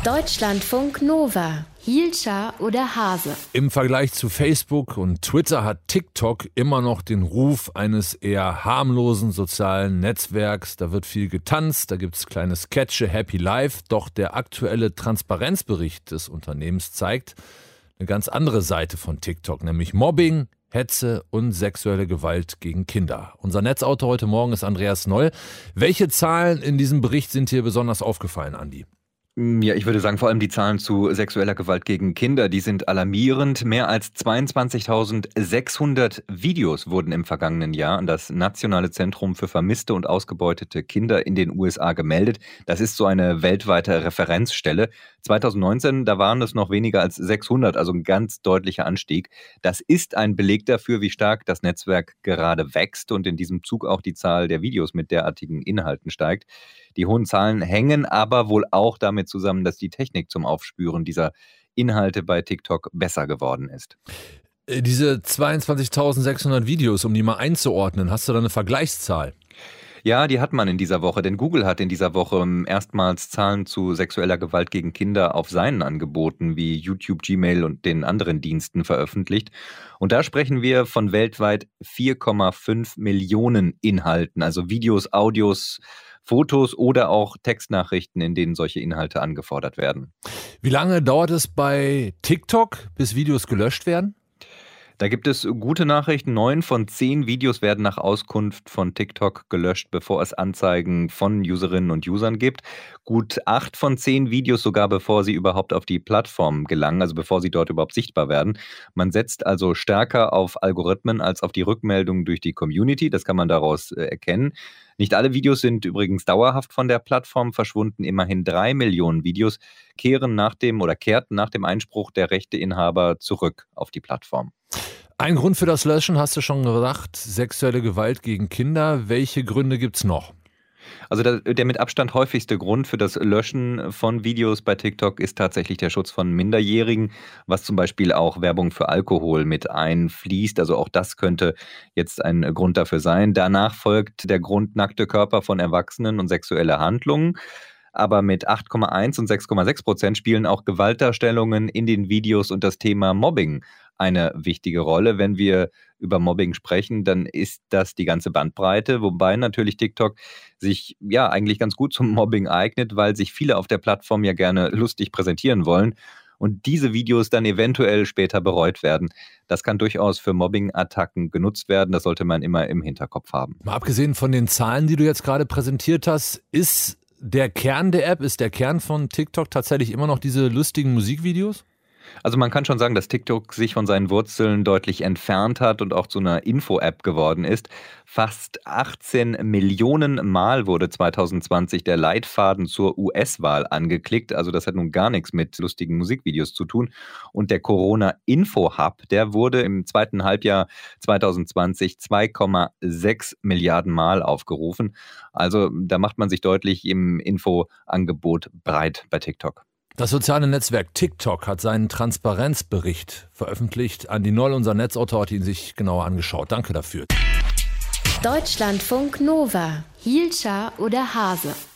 Deutschlandfunk Nova. Hielscher oder Hase? Im Vergleich zu Facebook und Twitter hat TikTok immer noch den Ruf eines eher harmlosen sozialen Netzwerks. Da wird viel getanzt, da gibt's kleine Sketche, Happy Life. Doch der aktuelle Transparenzbericht des Unternehmens zeigt eine ganz andere Seite von TikTok, nämlich Mobbing, Hetze und sexuelle Gewalt gegen Kinder. Unser Netzautor heute Morgen ist Andreas Noll. Welche Zahlen in diesem Bericht sind dir besonders aufgefallen, Andi? Ja, ich würde sagen, vor allem die Zahlen zu sexueller Gewalt gegen Kinder, die sind alarmierend. Mehr als 22.600 Videos wurden im vergangenen Jahr an das Nationale Zentrum für vermisste und ausgebeutete Kinder in den USA gemeldet. Das ist so eine weltweite Referenzstelle. 2019, da waren es noch weniger als 600, also ein ganz deutlicher Anstieg. Das ist ein Beleg dafür, wie stark das Netzwerk gerade wächst und in diesem Zug auch die Zahl der Videos mit derartigen Inhalten steigt. Die hohen Zahlen hängen aber wohl auch damit zusammen, dass die Technik zum Aufspüren dieser Inhalte bei TikTok besser geworden ist. Diese 22.600 Videos, um die mal einzuordnen, hast du da eine Vergleichszahl? Ja, die hat man in dieser Woche, denn Google hat in dieser Woche erstmals Zahlen zu sexueller Gewalt gegen Kinder auf seinen Angeboten wie YouTube, Gmail und den anderen Diensten veröffentlicht. Und da sprechen wir von weltweit 4,5 Millionen Inhalten, also Videos, Audios, Fotos oder auch Textnachrichten, in denen solche Inhalte angefordert werden. Wie lange dauert es bei TikTok, bis Videos gelöscht werden? Da gibt es gute Nachrichten. 9 von 10 Videos werden nach Auskunft von TikTok gelöscht, bevor es Anzeigen von Userinnen und Usern gibt. Gut 8 von 10 Videos sogar, bevor sie überhaupt auf die Plattform gelangen, also bevor sie dort überhaupt sichtbar werden. Man setzt also stärker auf Algorithmen als auf die Rückmeldungen durch die Community. Das kann man daraus erkennen. Nicht alle Videos sind übrigens dauerhaft von der Plattform verschwunden. Immerhin 3 Millionen Videos kehrten nach dem Einspruch der Rechteinhaber zurück auf die Plattform. Ein Grund für das Löschen, hast du schon gesagt, sexuelle Gewalt gegen Kinder. Welche Gründe gibt's noch? Also der mit Abstand häufigste Grund für das Löschen von Videos bei TikTok ist tatsächlich der Schutz von Minderjährigen, was zum Beispiel auch Werbung für Alkohol mit einfließt. Also auch das könnte jetzt ein Grund dafür sein. Danach folgt der Grund nackte Körper von Erwachsenen und sexuelle Handlungen. Aber mit 8,1 und 6,6% spielen auch Gewaltdarstellungen in den Videos und das Thema Mobbing eine wichtige Rolle. Wenn wir über Mobbing sprechen, dann ist das die ganze Bandbreite, wobei natürlich TikTok sich ja eigentlich ganz gut zum Mobbing eignet, weil sich viele auf der Plattform ja gerne lustig präsentieren wollen und diese Videos dann eventuell später bereut werden. Das kann durchaus für Mobbing-Attacken genutzt werden, das sollte man immer im Hinterkopf haben. Mal abgesehen von den Zahlen, die du jetzt gerade präsentiert hast, ist der Kern der App, ist der Kern von TikTok tatsächlich immer noch diese lustigen Musikvideos? Also man kann schon sagen, dass TikTok sich von seinen Wurzeln deutlich entfernt hat und auch zu einer Info-App geworden ist. Fast 18 Millionen Mal wurde 2020 der Leitfaden zur US-Wahl angeklickt. Also das hat nun gar nichts mit lustigen Musikvideos zu tun. Und der Corona-Info-Hub, der wurde im zweiten Halbjahr 2020 2,6 Milliarden Mal aufgerufen. Also da macht man sich deutlich im Info-Angebot breit bei TikTok. Das soziale Netzwerk TikTok hat seinen Transparenzbericht veröffentlicht. Andi Noll, unser Netzautor, hat ihn sich genauer angeschaut. Danke dafür. Deutschlandfunk Nova. Hielscher oder Hase?